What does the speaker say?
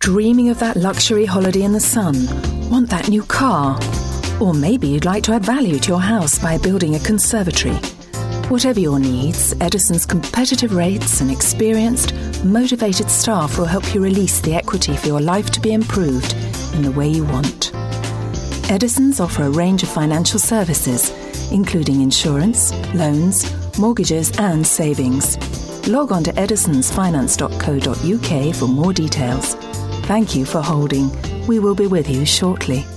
Dreaming of that luxury holiday in the sun? Want that new car? Or maybe you'd like to add value to your house by building a conservatory. Whatever your needs, Edison's competitive rates and experienced, motivated staff will help you release the equity for your life to be improved in the way you want. Edison's offer a range of financial services, including insurance, loans, mortgages and savings. Log on to edisonsfinance.co.uk for more details. Thank you for holding. We will be with you shortly.